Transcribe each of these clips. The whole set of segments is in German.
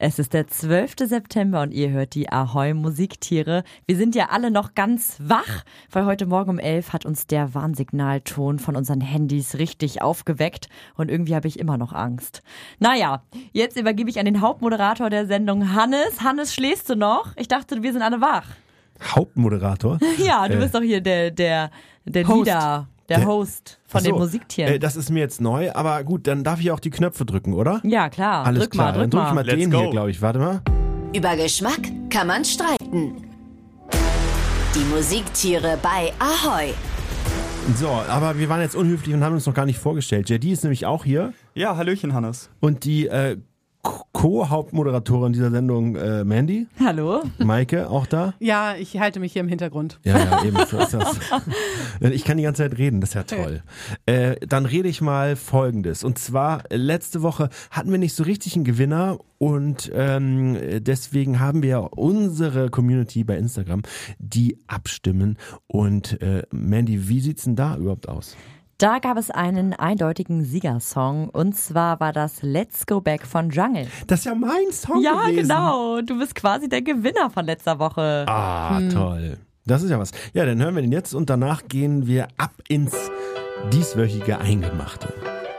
Es ist der 12. September und ihr hört die Ahoi Musiktiere. Wir sind ja alle noch ganz wach, weil heute Morgen um 11 hat uns der Warnsignalton von unseren Handys richtig aufgeweckt und irgendwie habe ich immer noch Angst. Naja, jetzt übergebe ich an den Hauptmoderator der Sendung, Hannes. Hannes, schläfst du noch? Ich dachte, wir sind alle wach. Hauptmoderator? Ja, du bist doch hier der Leader. Der Host von den Musiktieren. Das ist mir jetzt neu, aber gut, dann darf ich auch die Knöpfe drücken, oder? Ja, klar. Alles klar. Dann drück ich mal den hier, glaube ich. Warte mal. Über Geschmack kann man streiten. Die Musiktiere bei Ahoi. So, aber wir waren jetzt unhöflich und haben uns noch gar nicht vorgestellt. JD ist nämlich auch hier. Ja, hallöchen, Hannes. Und die Co-Hauptmoderatorin dieser Sendung, Mandy. Hallo. Maike, auch da? Ja, ich halte mich hier im Hintergrund. Ja, eben, so ist das. Ich kann die ganze Zeit reden, das ist ja toll. Dann rede ich mal Folgendes. Und zwar, letzte Woche hatten wir nicht so richtig einen Gewinner und deswegen haben wir unsere Community bei Instagram, die abstimmen. Und Mandy, wie sieht's denn da überhaupt aus? Da gab es einen eindeutigen Siegersong und zwar war das Let's Go Back von Jungle. Das ist ja mein Song Ja, gewesen. genau. Du bist quasi der Gewinner von letzter Woche. Toll. Das ist ja was. Ja, dann hören wir den jetzt und danach gehen wir ab ins dieswöchige Eingemachte.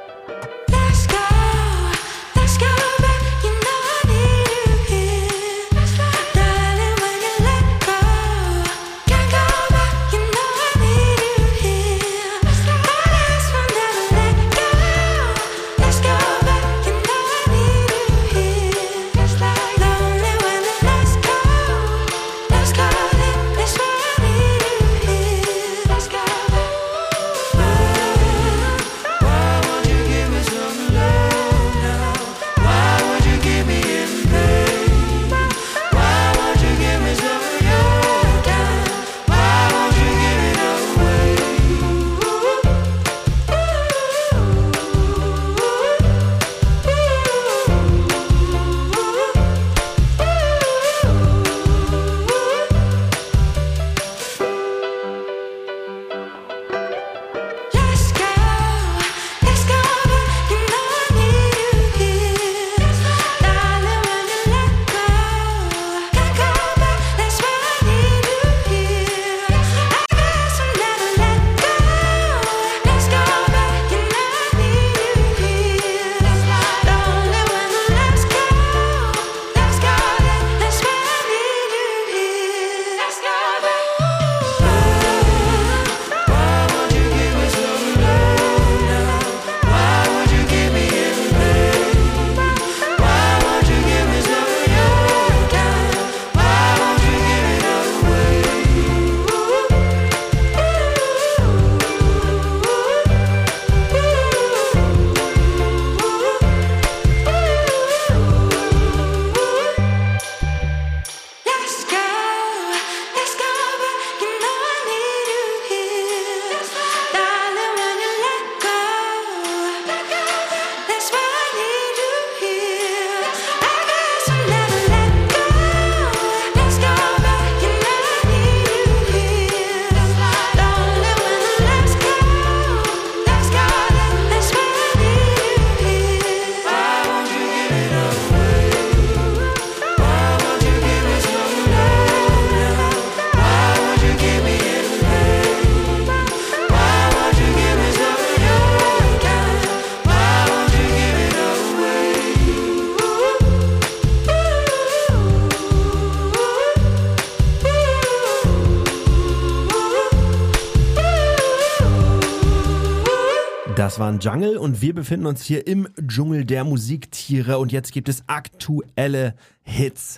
Das war ein Jungle und wir befinden uns hier im Dschungel der Musiktiere und jetzt gibt es aktuelle Hits.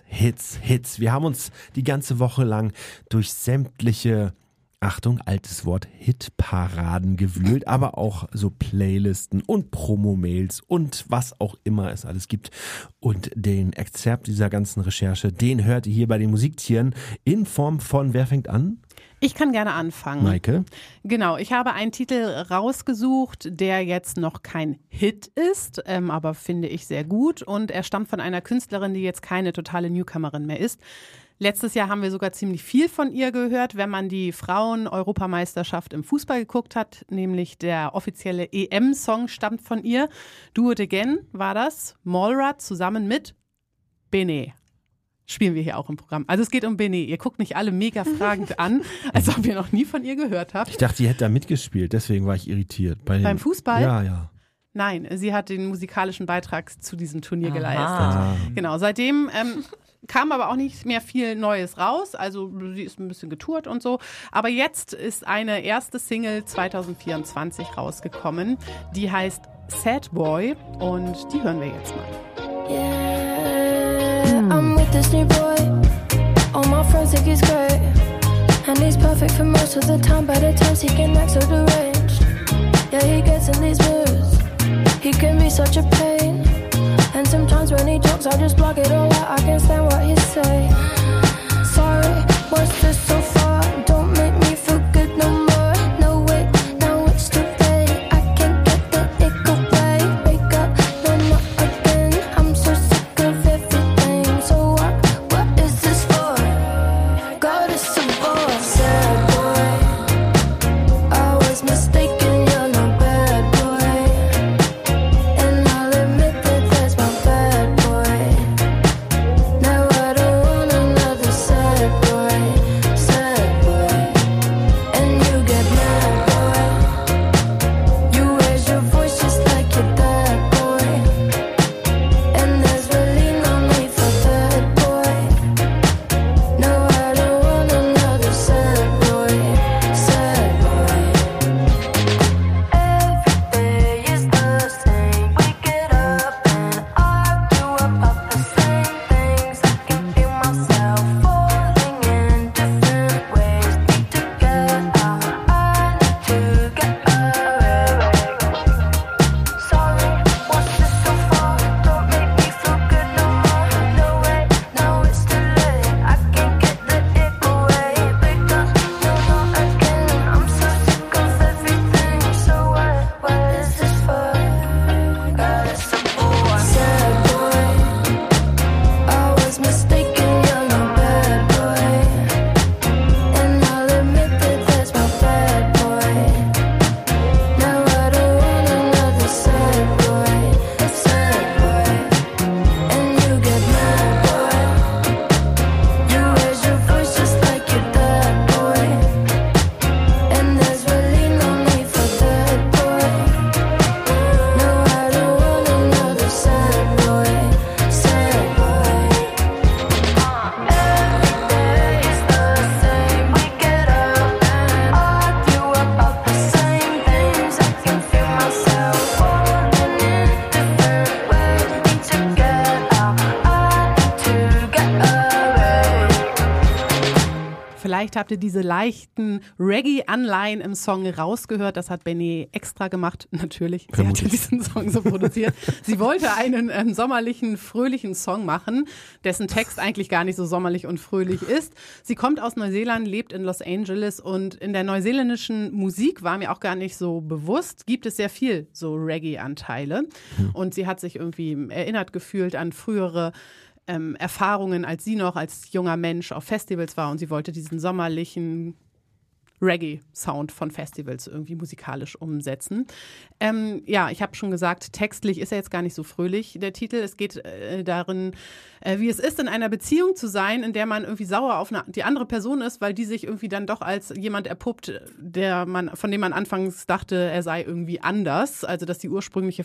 Wir haben uns die ganze Woche lang durch sämtliche, Achtung, altes Wort, Hitparaden gewühlt, aber auch so Playlisten und Promo-Mails und was auch immer es alles gibt. Und den Exzerpt dieser ganzen Recherche, den hört ihr hier bei den Musiktieren in Form von, wer fängt an? Ich kann gerne anfangen. Maike? Genau, ich habe einen Titel rausgesucht, der jetzt noch kein Hit ist, aber finde ich sehr gut. Und er stammt von einer Künstlerin, die jetzt keine totale Newcomerin mehr ist. Letztes Jahr haben wir sogar ziemlich viel von ihr gehört, wenn man die Frauen-Europameisterschaft im Fußball geguckt hat, nämlich der offizielle EM-Song stammt von ihr. Do It Again war das, Mallrad zusammen mit Bene. Spielen wir hier auch im Programm. Also es geht um Bene. Ihr guckt mich alle mega fragend an, als ob ihr noch nie von ihr gehört habt. Ich dachte, sie hätte da mitgespielt, deswegen war ich irritiert. Beim Fußball? Ja. Nein, sie hat den musikalischen Beitrag zu diesem Turnier geleistet. Genau, seitdem kam aber auch nicht mehr viel Neues raus. Also sie ist ein bisschen getourt und so. Aber jetzt ist eine erste Single 2024 rausgekommen. Die heißt Sad Boy und die hören wir jetzt mal. I'm with this new boy. All my friends think he's great, and he's perfect for most of the time. But at times he can act so deranged. Yeah, he gets in these moods. He can be such a pain. And sometimes when he talks, I just block it all out. I can't stand what he say. Sorry, was this so far? Don't make me feel good no more. No wait, now it's too late. I can't get the ick away. Wake up, no, not again. I'm so sick of everything. So what is this for? God is so bored. Sad boy, I was mistaken. You're no bad boy, and I'll admit that that's my bad boy. Now I don't want another sad boy, and you get mad boy. You raise your voice just like your dad boy, and there's really no need for that boy. No, I don't want another sad boy, Every day is the same. We get up and argue about the same things. I can feel myself falling in different ways. Need to get out, I need to get away. Sorry, what's this so far? Don't make me feel good no more. No way, now it's too late. I can't get the ick away. Because no, not again. I'm so sick of everything. So what is this for? God, it's a boy. Sad boy, I was mistaken. You're no bad boy, and I'll admit that that's my bad boy. Now I don't want another sad boy, and you get mad boy. You raise your voice just like your dad boy, and there's really no need for that boy. No, I don't want another sad boy, Every day is the same. We get up and argue about the same things. I can feel myself falling in different ways. Need to get out, I need to get away. Vielleicht habt ihr diese leichten Reggae-Anleihen im Song rausgehört. Das hat Bene extra gemacht. Natürlich, sie hatte diesen Song so produziert. Sie wollte einen sommerlichen, fröhlichen Song machen, dessen Text eigentlich gar nicht so sommerlich und fröhlich ist. Sie kommt aus Neuseeland, lebt in Los Angeles und in der neuseeländischen Musik war mir auch gar nicht so bewusst, gibt es sehr viel so Reggae-Anteile. Und sie hat sich irgendwie erinnert gefühlt an frühere Erfahrungen, als sie noch als junger Mensch auf Festivals war und sie wollte diesen sommerlichen Reggae-Sound von Festivals irgendwie musikalisch umsetzen. Ja, ich habe schon gesagt, textlich ist er jetzt gar nicht so fröhlich, der Titel. Es geht darin, wie es ist, in einer Beziehung zu sein, in der man irgendwie sauer auf die andere Person ist, weil die sich irgendwie dann doch als jemand erpuppt, von dem man anfangs dachte, er sei irgendwie anders. Also, dass der ursprüngliche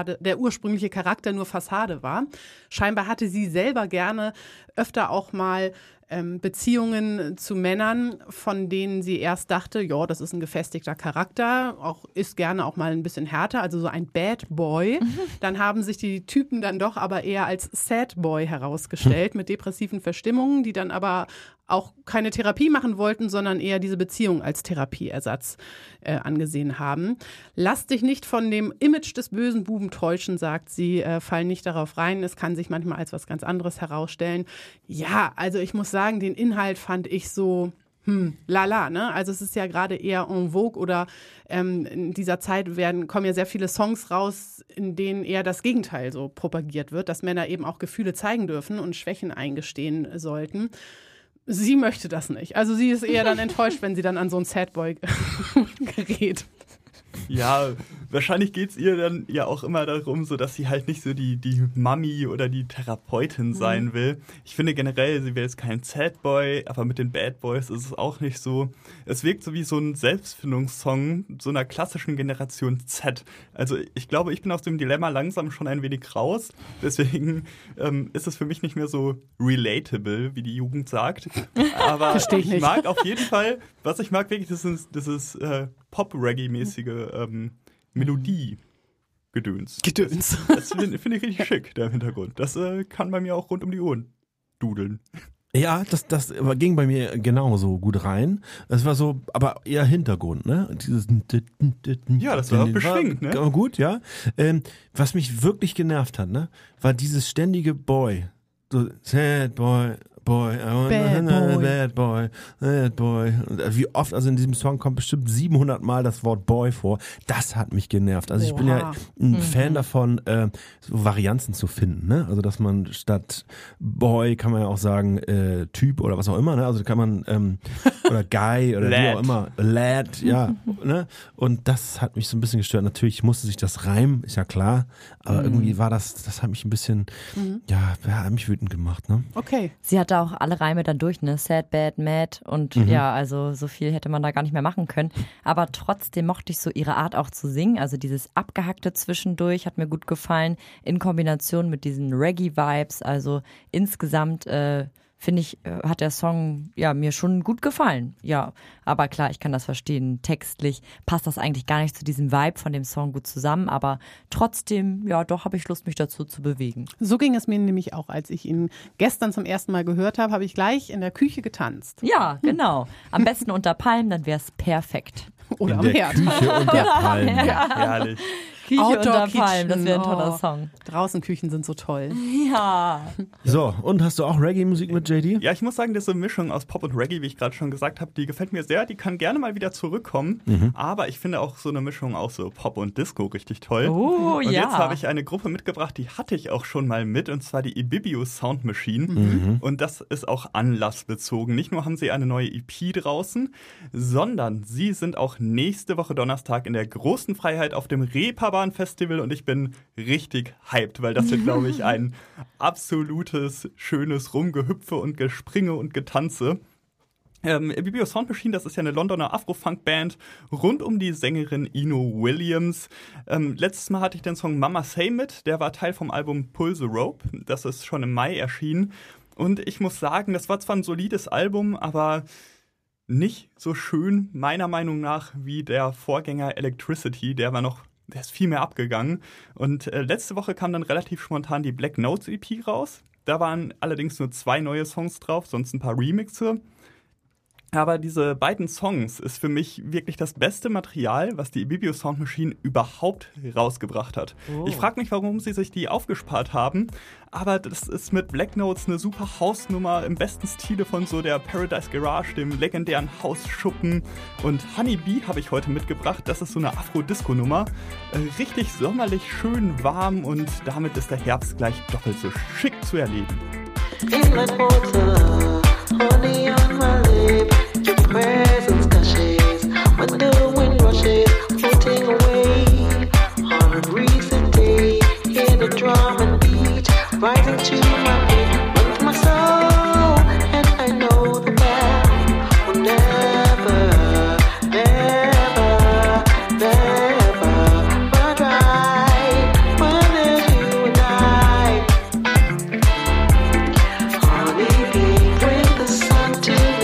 Charakter nur Fassade war. Scheinbar hatte sie selber gerne öfter auch mal Beziehungen zu Männern, von denen sie erst dachte, ja, das ist ein gefestigter Charakter, ist gerne auch mal ein bisschen härter, also so ein Bad Boy. Dann haben sich die Typen dann doch aber eher als Sad Boy herausgestellt, mit depressiven Verstimmungen, die dann aber auch keine Therapie machen wollten, sondern eher diese Beziehung als Therapieersatz angesehen haben. Lass dich nicht von dem Image des bösen Buben täuschen, sagt sie, fall nicht darauf rein. Es kann sich manchmal als was ganz anderes herausstellen. Ja, also ich muss sagen, den Inhalt fand ich so lala, ne? Also es ist ja gerade eher en vogue oder in dieser Zeit kommen ja sehr viele Songs raus, in denen eher das Gegenteil so propagiert wird, dass Männer eben auch Gefühle zeigen dürfen und Schwächen eingestehen sollten. Sie möchte das nicht. Also sie ist eher dann enttäuscht, wenn sie dann an so einen Sad Boy gerät. Ja, wahrscheinlich geht es ihr dann ja auch immer darum, so dass sie halt nicht so die Mami oder die Therapeutin sein will. Ich finde generell, sie wäre jetzt kein Sad Boy, aber mit den Bad Boys ist es auch nicht so. Es wirkt so wie so ein Selbstfindungssong so einer klassischen Generation Z. Also ich glaube, ich bin aus dem Dilemma langsam schon ein wenig raus. Deswegen ist es für mich nicht mehr so relatable, wie die Jugend sagt. Aber ich mag auf jeden Fall, was ich mag wirklich, das ist Pop-Reggae-mäßige Melodie-Gedöns. Das finde ich richtig schick, der im Hintergrund. Das kann bei mir auch rund um die Ohren dudeln. Ja, das ging bei mir genauso gut rein. Es war so, aber eher Hintergrund, ne? Dieses ja, das war auch beschwingt, ne? Gut, ja. Was mich wirklich genervt hat, ne? War dieses ständige Boy. So, Sad Boy, Bad Boy. Wie oft, also in diesem Song kommt bestimmt 700 Mal das Wort Boy vor. Das hat mich genervt. Also ich bin ja ein Fan davon, so Varianzen zu finden, ne? Also dass man statt Boy kann man ja auch sagen Typ oder was auch immer, ne? Also kann man oder Guy oder wie auch immer, Lad, ja, ne? Und das hat mich so ein bisschen gestört. Natürlich musste sich das reimen, ist ja klar, aber irgendwie war das hat mich ein bisschen, hat mich wütend gemacht, ne? Okay. Sie hatte auch alle Reime dann durch, ne? Sad, Bad, Mad und ja, also so viel hätte man da gar nicht mehr machen können. Aber trotzdem mochte ich so ihre Art auch zu singen. Also dieses Abgehackte zwischendurch hat mir gut gefallen in Kombination mit diesen Reggae-Vibes. Also insgesamt finde ich, hat der Song ja mir schon gut gefallen. Ja, aber klar, ich kann das verstehen. Textlich passt das eigentlich gar nicht zu diesem Vibe von dem Song gut zusammen, aber trotzdem, ja, doch habe ich Lust, mich dazu zu bewegen. So ging es mir nämlich auch, als ich ihn gestern zum ersten Mal gehört habe ich gleich in der Küche getanzt. Ja, genau. Am besten unter Palmen, dann wäre es perfekt. Oder in am der Herd. Küche unter Palmen. Ja, herrlich. Küche Outdoor unter Palmen, das wäre ein toller Oh. Song. Draußen Küchen sind so toll. Ja. So, und hast du auch Reggae-Musik mit JD? Ja, ich muss sagen, diese Mischung aus Pop und Reggae, wie ich gerade schon gesagt habe, die gefällt mir sehr. Die kann gerne mal wieder zurückkommen. Aber ich finde auch so eine Mischung aus so Pop und Disco richtig toll. Oh, und ja. jetzt habe ich eine Gruppe mitgebracht, die hatte ich auch schon mal mit, und zwar die Ibibio Sound Machine. Und das ist auch anlassbezogen. Nicht nur haben sie eine neue EP draußen, sondern sie sind auch nächste Woche Donnerstag in der großen Freiheit auf dem Reeperbahn Festival, und ich bin richtig hyped, weil das wird, glaube ich, ein absolutes, schönes Rumgehüpfe und Gespringe und Getanze. Ibibio Sound Machine, das ist ja eine Londoner Afro-Funk-Band rund um die Sängerin Ino Williams. Letztes Mal hatte ich den Song Mama Say mit, der war Teil vom Album Pull the Rope, das ist schon im Mai erschienen. Und ich muss sagen, das war zwar ein solides Album, aber nicht so schön, meiner Meinung nach, wie der Vorgänger Electricity, der ist viel mehr abgegangen. Und letzte Woche kam dann relativ spontan die Black Notes EP raus. Da waren allerdings nur 2 neue Songs drauf, sonst ein paar Remixe. Aber diese beiden Songs ist für mich wirklich das beste Material, was die Ibibio Sound Machine überhaupt rausgebracht hat. Ich frage mich, warum sie sich die aufgespart haben, aber das ist mit Black Notes eine super Hausnummer im besten Stile von so der Paradise Garage, dem legendären Hausschuppen. Und Honey Bee habe ich heute mitgebracht, das ist so eine Afro-Disco-Nummer. Richtig sommerlich, schön warm, und damit ist der Herbst gleich doppelt so schick zu erleben. In like water, honey on my lip, your presence gushes when the wind rushes, floating away on a breezy day. Hear the drum and beat rising to my beat, run through my soul, and I know the bell will never, never, never run dry when there's you and I. Honey bee, bring the sun to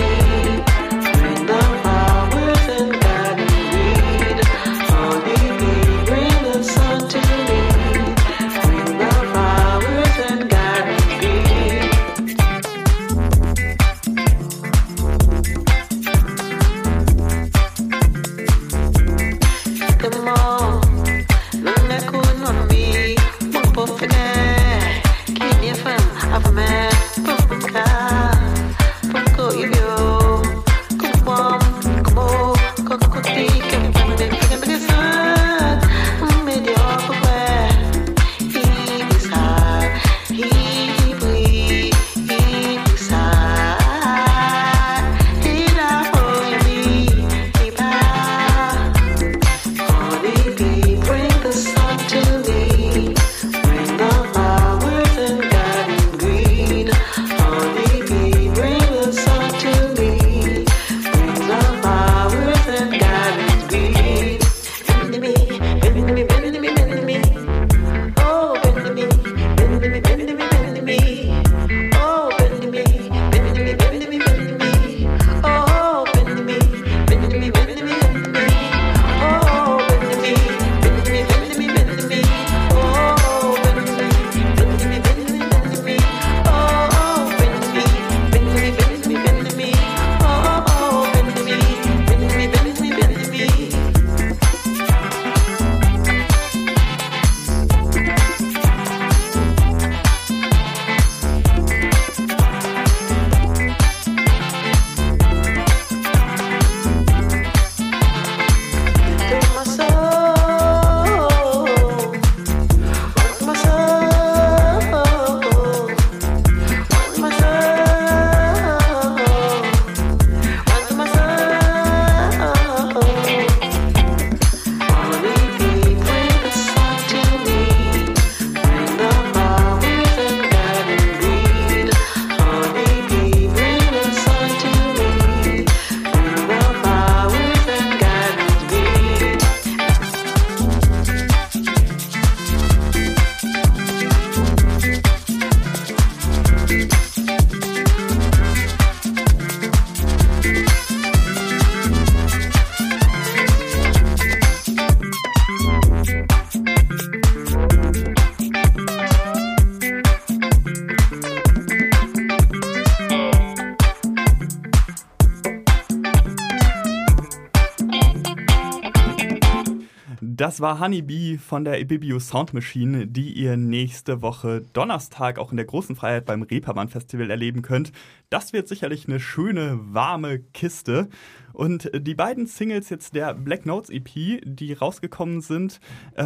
Das war Honeybee von der Ibibio Sound Machine, die ihr nächste Woche Donnerstag auch in der Großen Freiheit beim Reeperbahn Festival erleben könnt. Das wird sicherlich eine schöne, warme Kiste. Und die beiden Singles jetzt der Black Notes EP, die rausgekommen sind,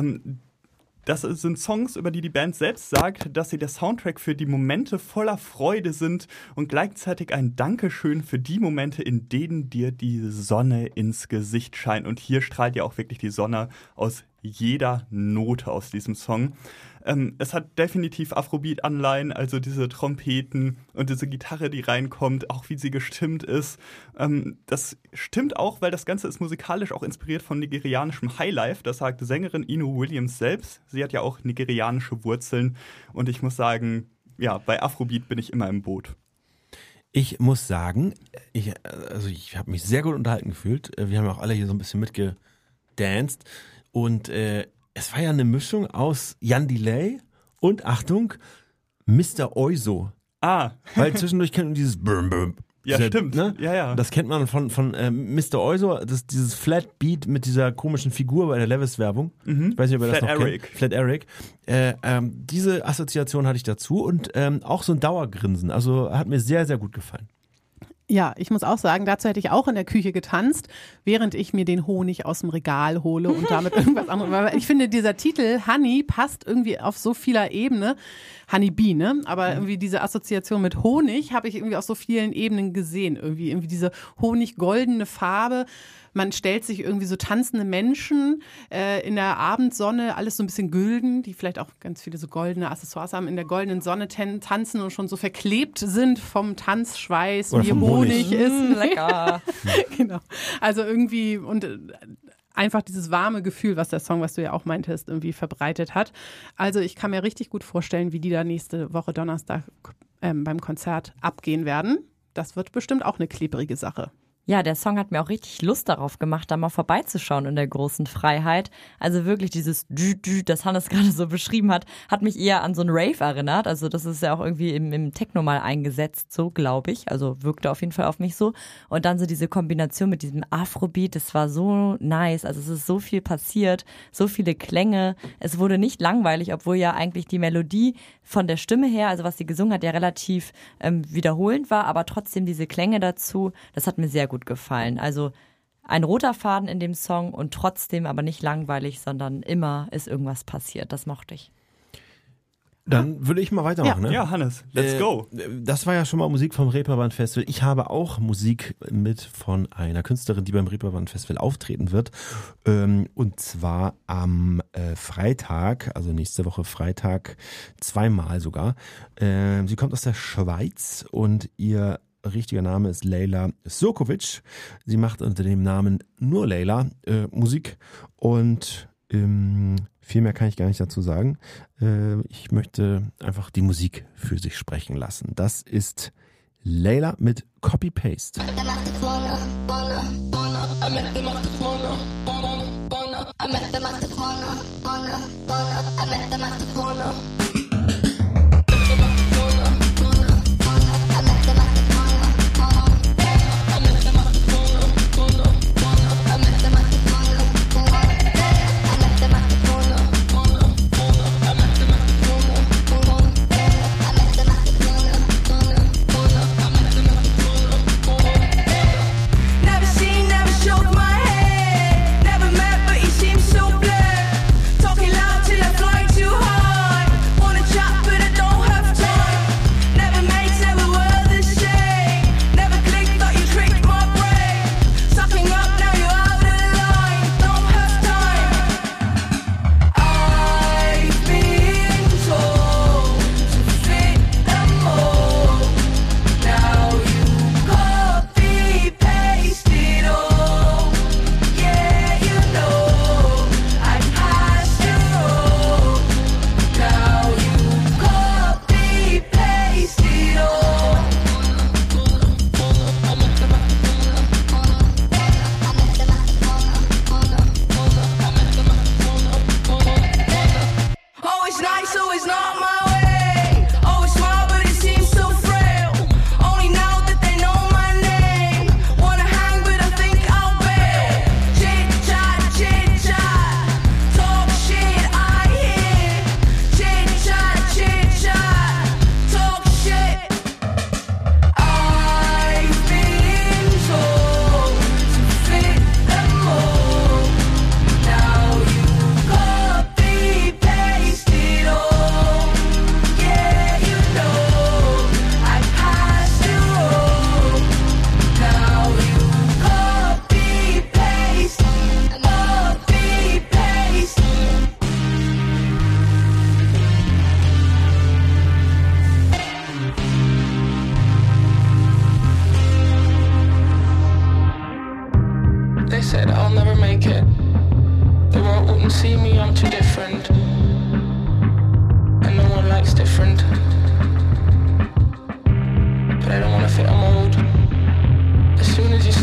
das sind Songs, über die Band selbst sagt, dass sie der Soundtrack für die Momente voller Freude sind und gleichzeitig ein Dankeschön für die Momente, in denen dir die Sonne ins Gesicht scheint. Und hier strahlt ja auch wirklich die Sonne aus jeder Note aus diesem Song. Es hat definitiv Afrobeat-Anleihen, also diese Trompeten und diese Gitarre, die reinkommt, auch wie sie gestimmt ist. Das stimmt auch, weil das Ganze ist musikalisch auch inspiriert von nigerianischem Highlife. Das sagt Sängerin Inu Williams selbst. Sie hat ja auch nigerianische Wurzeln. Und ich muss sagen, ja, bei Afrobeat bin ich immer im Boot. Ich muss sagen, ich habe mich sehr gut unterhalten gefühlt. Wir haben auch alle hier so ein bisschen mitgedanced. Und es war ja eine Mischung aus Jan Delay und, Achtung, Mr. Oizo. Weil zwischendurch kennt man dieses Brm. Ja, stimmt. Ne? Ja. Das kennt man von Mr. Oizo, dieses Flat Beat mit dieser komischen Figur bei der Levis-Werbung. Ich weiß nicht, ob ihr das noch kennt. Flat Eric. Diese Assoziation hatte ich dazu und auch so ein Dauergrinsen. Also hat mir sehr, sehr gut gefallen. Ja, ich muss auch sagen, dazu hätte ich auch in der Küche getanzt, während ich mir den Honig aus dem Regal hole und damit irgendwas anderes. Weil ich finde, dieser Titel Honey passt irgendwie auf so vieler Ebene. Honeybee, ne? Aber irgendwie diese Assoziation mit Honig habe ich irgendwie auf so vielen Ebenen gesehen. Irgendwie diese honiggoldene Farbe. Man stellt sich irgendwie so tanzende Menschen in der Abendsonne, alles so ein bisschen gülden, die vielleicht auch ganz viele so goldene Accessoires haben, in der goldenen Sonne tanzen und schon so verklebt sind vom Tanzschweiß, wie Honig ist. Lecker. Genau. Also irgendwie und einfach dieses warme Gefühl, was der Song, was du ja auch meintest, irgendwie verbreitet hat. Also ich kann mir richtig gut vorstellen, wie die da nächste Woche Donnerstag beim Konzert abgehen werden. Das wird bestimmt auch eine klebrige Sache. Ja, der Song hat mir auch richtig Lust darauf gemacht, da mal vorbeizuschauen in der Großen Freiheit. Also wirklich dieses das Hannes gerade so beschrieben hat mich eher an so einen Rave erinnert. Also das ist ja auch irgendwie im Techno mal eingesetzt, so glaube ich. Also wirkte auf jeden Fall auf mich so. Und dann so diese Kombination mit diesem Afrobeat, das war so nice. Also es ist so viel passiert, so viele Klänge. Es wurde nicht langweilig, obwohl ja eigentlich die Melodie von der Stimme her, also was sie gesungen hat, ja relativ wiederholend war. Aber trotzdem diese Klänge dazu, das hat mir sehr gut gefallen. Also ein roter Faden in dem Song und trotzdem aber nicht langweilig, sondern immer ist irgendwas passiert. Das mochte ich. Dann würde ich mal weitermachen. Ja, ne? ja, Hannes, let's go. Das war ja schon mal Musik vom Reeperbahn Festival. Ich habe auch Musik mit von einer Künstlerin, die beim Reeperbahn Festival auftreten wird. Und zwar am Freitag, also nächste Woche Freitag, zweimal sogar. Sie kommt aus der Schweiz und ihr richtiger Name ist Leyla Surkovic. Sie macht unter dem Namen nur Leyla Musik und viel mehr kann ich gar nicht dazu sagen. Ich möchte einfach die Musik für sich sprechen lassen. Das ist Leyla mit Copy-Paste. Never met, but you seem so blurred. Talking loud till I fly too hard.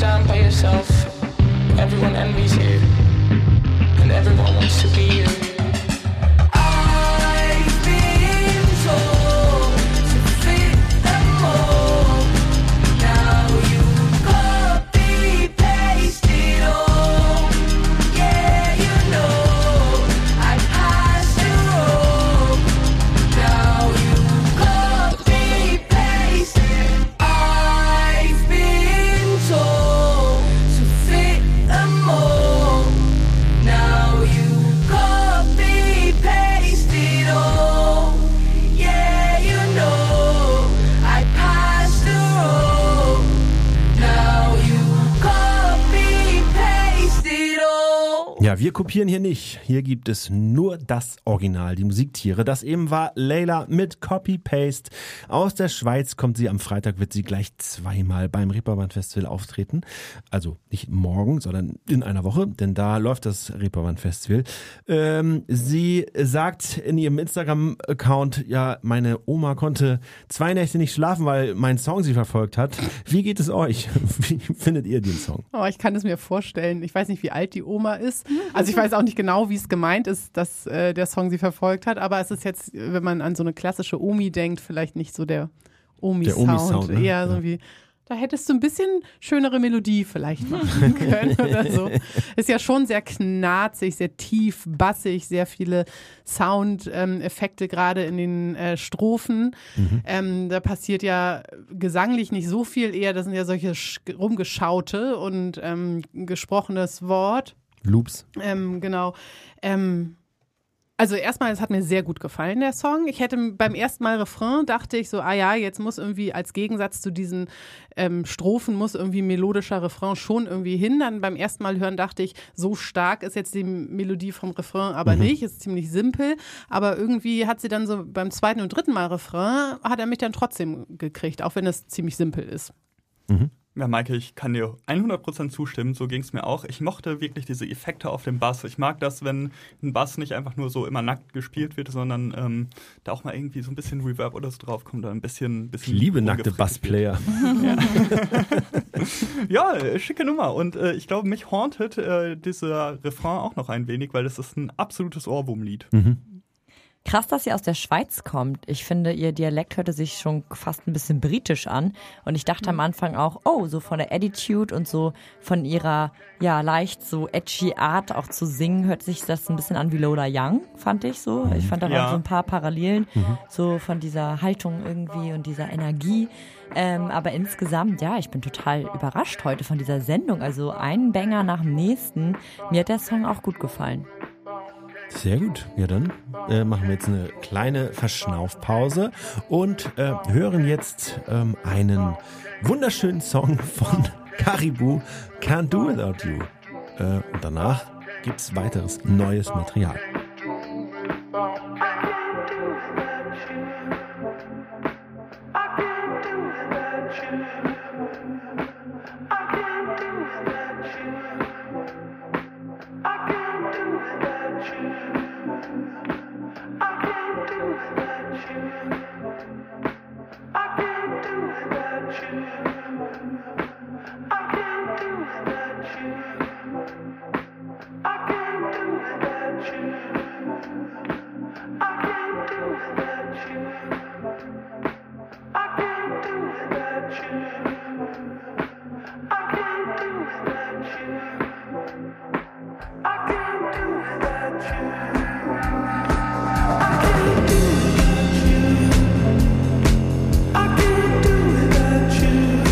down by yourself. Everyone envies you, and everyone wants to be you. I've been told to fit them all. Now you copy paste it all. Yeah, you know I passed the road. Now you copy paste it. I've been told to fit them all. Now you copy paste it all. Yeah, you know I passed the road. Now you copy paste it all. Ja, wir kopieren hier nicht. Hier gibt es nur das Original, die Musiktiere. Das eben war Layla mit Copy-Paste. Aus der Schweiz kommt sie. Am Freitag wird sie gleich zweimal beim Reeperbahn Festival auftreten. Also nicht morgen, sondern in einer Woche, denn da läuft das Reeperbahn Festival. Sie sagt in ihrem Instagram-Account, ja, meine Oma konnte 2 Nächte nicht schlafen, weil mein Song sie verfolgt hat. Wie geht es euch? Wie findet ihr den Song? Oh, ich kann es mir vorstellen. Ich weiß nicht, wie alt die Oma ist. Also ich weiß auch nicht genau, wie es gemeint ist, dass der Song sie verfolgt hat. Aber es ist jetzt, wenn man an so eine klassische Omi denkt, vielleicht nicht so der Omi-Sound. Ne? Eher so wie, da hättest du ein bisschen schönere Melodie vielleicht machen können oder so. Ist ja schon sehr knarzig, sehr tief, bassig, sehr viele Soundeffekte gerade in den Strophen. Da passiert ja gesanglich nicht so viel, eher das sind ja solche rumgeschaute und gesprochenes Wort. Loops. Genau. Also erstmal, es hat mir sehr gut gefallen, der Song. Ich hätte beim ersten Mal Refrain, dachte ich so, jetzt muss irgendwie als Gegensatz zu diesen Strophen muss irgendwie melodischer Refrain schon irgendwie hin. Dann beim ersten Mal hören dachte ich, so stark ist jetzt die Melodie vom Refrain aber nicht, ist ziemlich simpel. Aber irgendwie hat sie dann so beim zweiten und dritten Mal Refrain, hat er mich dann trotzdem gekriegt, auch wenn es ziemlich simpel ist. Ja, Maike, ich kann dir 100% zustimmen, so ging es mir auch. Ich mochte wirklich diese Effekte auf dem Bass. Ich mag das, wenn ein Bass nicht einfach nur so immer nackt gespielt wird, sondern da auch mal irgendwie so ein bisschen Reverb oder so draufkommt oder ein bisschen ich liebe nackte Bassplayer. Ja, schicke Nummer. Und ich glaube, mich hauntet dieser Refrain auch noch ein wenig, weil das ist ein absolutes Ohrwurmlied. Krass, dass sie aus der Schweiz kommt. Ich finde, ihr Dialekt hörte sich schon fast ein bisschen britisch an. Und ich dachte am Anfang auch, so von der Attitude und so von ihrer, leicht so edgy Art auch zu singen, hört sich das ein bisschen an wie Lola Young, fand ich so. Ich fand da waren so ein paar Parallelen, so von dieser Haltung irgendwie und dieser Energie. Aber insgesamt, ich bin total überrascht heute von dieser Sendung. Also ein Banger nach dem nächsten. Mir hat der Song auch gut gefallen. Sehr gut. Ja, dann machen wir jetzt eine kleine Verschnaufpause und hören jetzt einen wunderschönen Song von Caribou, Can't Do Without You. Und danach gibt's weiteres neues Material. I can't do without you.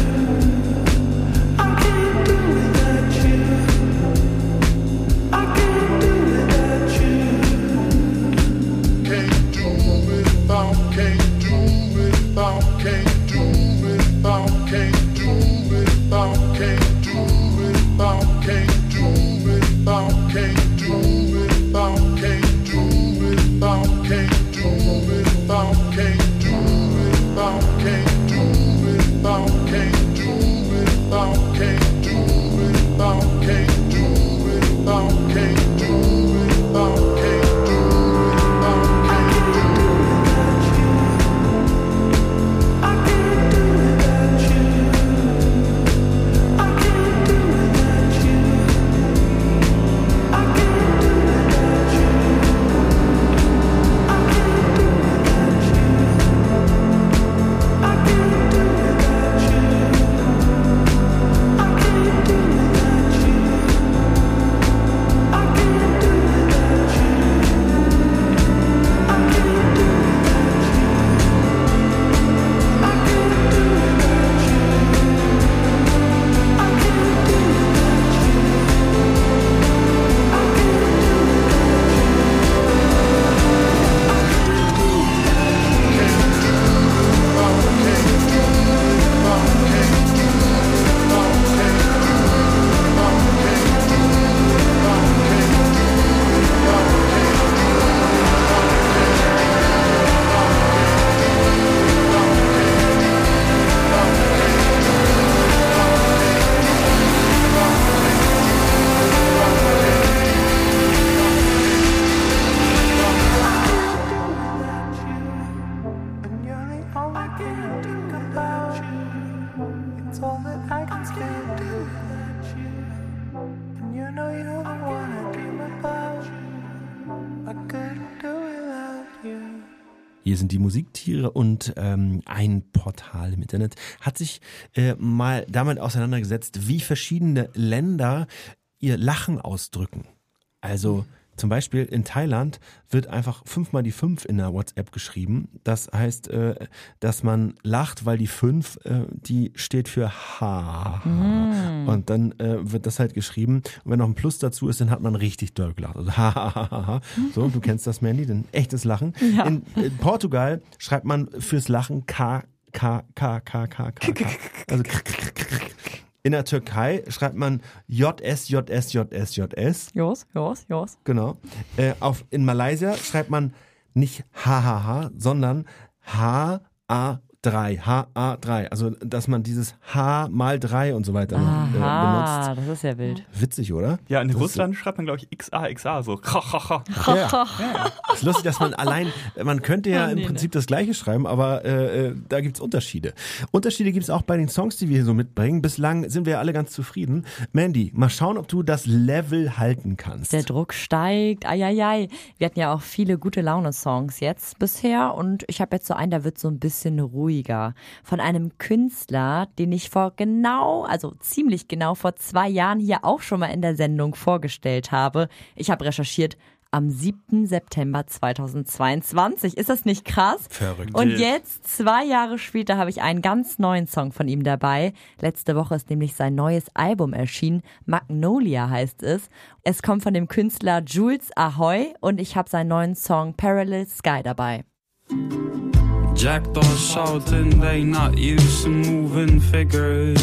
Wir sind die Musiktiere und ein Portal im Internet hat sich mal damit auseinandergesetzt, wie verschiedene Länder ihr Lachen ausdrücken. Also zum Beispiel in Thailand wird einfach 5 mal die 5 in der WhatsApp geschrieben. Das heißt, dass man lacht, weil die 5, die steht für Ha. Und dann wird das halt geschrieben. Und wenn noch ein Plus dazu ist, dann hat man richtig doll gelacht. Also ha, ha, ha, ha, ha. So, du kennst das, Mandy, ein echtes Lachen. Ja. In Portugal schreibt man fürs Lachen K, K, K, K, K, K, K. Also in der Türkei schreibt man JS, JS, JS, JS. Jos. Genau. In Malaysia schreibt man nicht HHH, sondern HA3. HA3. Also, dass man dieses H mal 3 und so weiter benutzt. Das ist ja wild. Witzig, oder? Ja, in Russland schreibt man, glaube ich, XA, so. Ja. Ist lustig, dass man könnte ja im Prinzip das Gleiche schreiben, aber da gibt's Unterschiede. Unterschiede gibt's auch bei den Songs, die wir hier so mitbringen. Bislang sind wir alle ganz zufrieden. Mandy, mal schauen, ob du das Level halten kannst. Der Druck steigt. Ai. Wir hatten ja auch viele gute Laune-Songs jetzt bisher und ich habe jetzt so einen, der wird so ein bisschen ruhiger. Von einem Künstler, den ich ziemlich genau vor 2 Jahren hier auch schon mal in der Sendung vorgestellt habe. Ich habe recherchiert, am 7. September 2022. Ist das nicht krass? Verrückt. Und jetzt, 2 Jahre später, habe ich einen ganz neuen Song von ihm dabei. Letzte Woche ist nämlich sein neues Album erschienen. Magnolia heißt es. Es kommt von dem Künstler Jules Ahoy und ich habe seinen neuen Song Parallel Sky dabei. Jackdaws shouting, they not used to moving figures.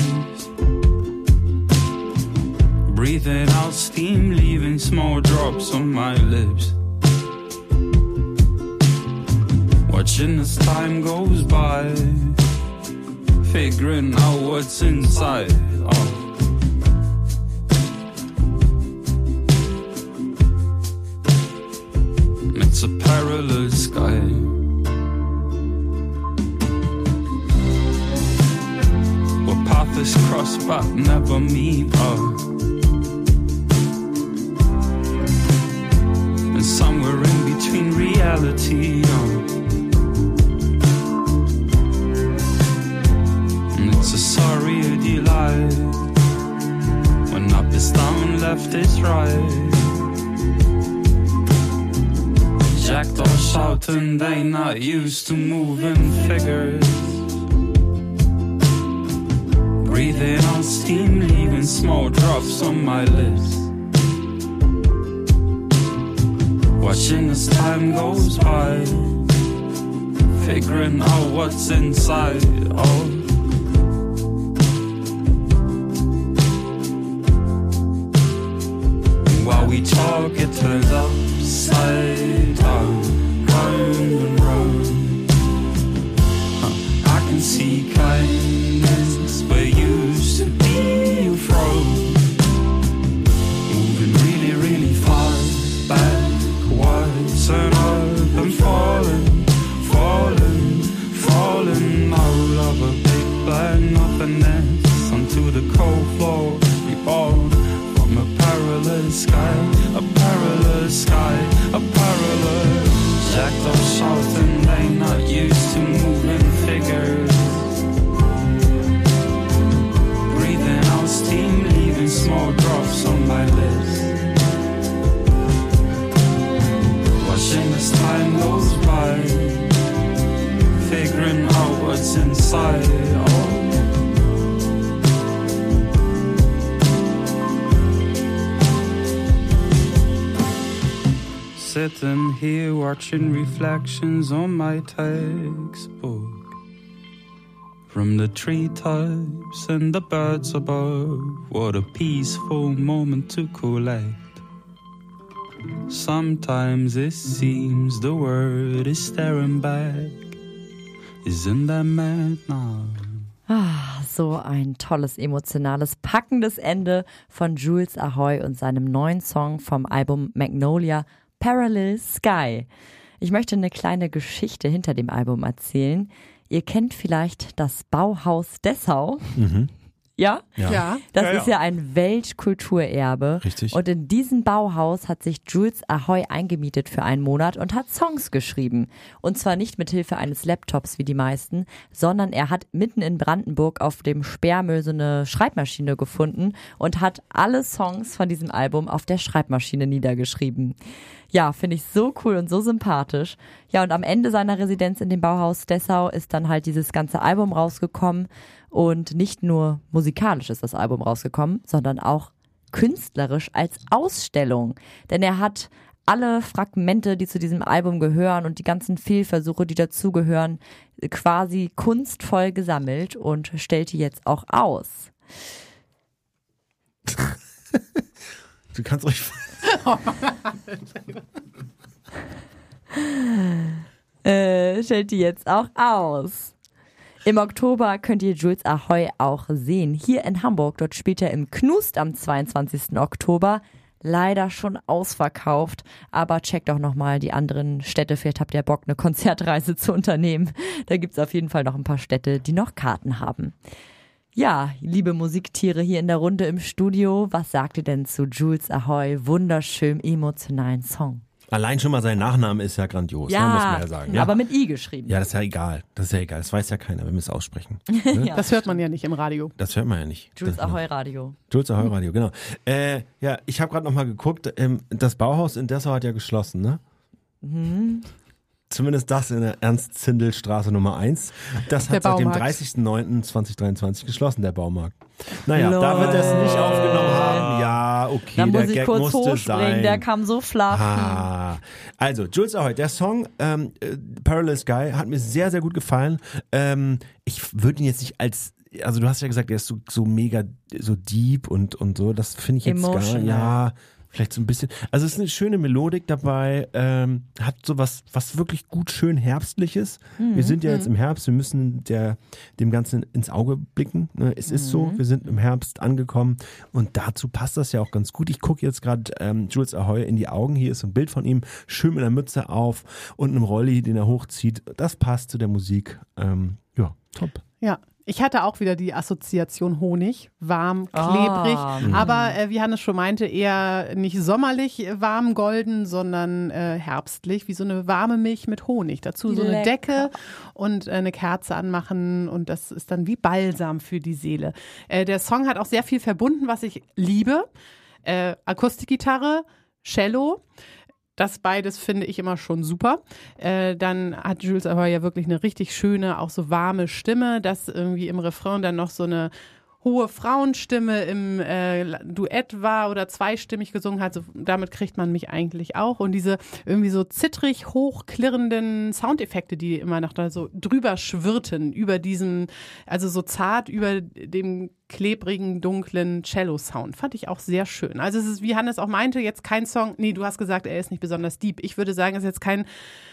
Breathing out steam, leaving small drops on my lips. Watching as time goes by, figuring out what's inside. It's a parallel sky. Paths cross but never meet up. And somewhere in between reality and it's a sorry delight when up is down, left is right. Jackdaws shouting, they not used to moving figures. Breathing on steam, leaving small drops on my lips. Watching as time goes by, figuring out what's inside. While we talk, it turns upside down, round and round. I can see kindness where used to be you froze. Moving really, really far backwards and up and falling, falling, falling out of a big black nothingness onto the cold floor. Reborn from a parallel sky, a parallel sky, a parallel. Jackdaws shouting, they not used to moving figures. Breathing out steam, leaving small drops on my lips. Watching as time goes by, figuring out what's inside. Sitting here watching reflections on my textbook. From the treetops and the birds above, what a peaceful moment to collect. Sometimes it seems the world is staring back. Isn't that mad now? So ein tolles, emotionales, packendes Ende von Jules Ahoy und seinem neuen Song vom Album Magnolia, Parallel Sky. Ich möchte eine kleine Geschichte hinter dem Album erzählen. Ihr kennt vielleicht das Bauhaus Dessau. Ja? Ja. Das ist ja ein Weltkulturerbe. Richtig. Und in diesem Bauhaus hat sich Jules Ahoy eingemietet für einen Monat und hat Songs geschrieben. Und zwar nicht mit Hilfe eines Laptops wie die meisten, sondern er hat mitten in Brandenburg auf dem Sperrmüll so eine Schreibmaschine gefunden und hat alle Songs von diesem Album auf der Schreibmaschine niedergeschrieben. Ja, finde ich so cool und so sympathisch. Ja, und am Ende seiner Residenz in dem Bauhaus Dessau ist dann halt dieses ganze Album rausgekommen. Und nicht nur musikalisch ist das Album rausgekommen, sondern auch künstlerisch als Ausstellung. Denn er hat alle Fragmente, die zu diesem Album gehören und die ganzen Fehlversuche, die dazugehören, quasi kunstvoll gesammelt und stellt die jetzt auch aus. Du kannst ruhig... Stellt die jetzt auch aus. Im Oktober könnt ihr Jules Ahoy auch sehen. Hier in Hamburg. Dort spielt er im Knust am 22. Oktober. Leider schon ausverkauft. Aber checkt auch nochmal die anderen Städte. Vielleicht habt ihr Bock, eine Konzertreise zu unternehmen. Da gibt's auf jeden Fall noch ein paar Städte, die noch Karten haben. Ja, liebe Musiktiere hier in der Runde im Studio. Was sagt ihr denn zu Jules Ahoy? Wunderschön emotionalen Song. Allein schon mal sein Nachname ist ja grandios, ne, muss man ja sagen. Ja. Aber mit I geschrieben. Ja, das ist ja egal. Das weiß ja keiner, wenn wir es aussprechen. Ne? Ja. Das hört man ja nicht im Radio. Das hört man ja nicht. Jules Ahoy Radio. Jules Ahoy Radio, genau. Ja, ich habe gerade noch mal geguckt, das Bauhaus in Dessau hat ja geschlossen, ne? Mhm. Zumindest das in der Ernst-Zindel-Straße Nummer 1. Das hat seit dem 30.09.2023 geschlossen, der Baumarkt. Naja, da wird er es nicht aufgenommen haben. Ja, okay, da der muss ich Gag kurz musste hochspringen, sein. der kam so flach. Also, Jules Ahoy, der Song Perilous Guy hat mir sehr, sehr gut gefallen. Ich würde ihn jetzt nicht als, also du hast ja gesagt, er ist so mega, so deep und so, das finde ich jetzt Emotional. gar, ja, vielleicht so ein bisschen, also es ist eine schöne Melodik dabei, hat so was wirklich gut schön Herbstliches. Wir sind ja jetzt im Herbst, wir müssen dem Ganzen ins Auge blicken. Ne? Es ist so, wir sind im Herbst angekommen und dazu passt das ja auch ganz gut. Ich gucke jetzt gerade Jules Ahoy in die Augen, hier ist so ein Bild von ihm, schön mit einer Mütze auf und einem Rolli, den er hochzieht. Das passt zu der Musik. Ja, top. Ja. Ich hatte auch wieder die Assoziation Honig, warm, klebrig, aber wie Hannes schon meinte, eher nicht sommerlich warm golden, sondern herbstlich, wie so eine warme Milch mit Honig. Dazu so eine Decke und eine Kerze anmachen und das ist dann wie Balsam für die Seele. Der Song hat auch sehr viel verbunden, was ich liebe. Akustikgitarre, Cello. Das beides finde ich immer schon super. Dann hat Jules Ahoy ja wirklich eine richtig schöne, auch so warme Stimme, dass irgendwie im Refrain dann noch so eine hohe Frauenstimme im Duett war oder zweistimmig gesungen hat. So, damit kriegt man mich eigentlich auch. Und diese irgendwie so zittrig hochklirrenden Soundeffekte, die immer noch da so drüber schwirrten, über diesem, also so zart über dem klebrigen, dunklen Cello-Sound. Fand ich auch sehr schön. Also es ist, wie Hannes auch meinte, jetzt kein Song, nee, du hast gesagt, er ist nicht besonders deep. Ich würde sagen, es ist jetzt kein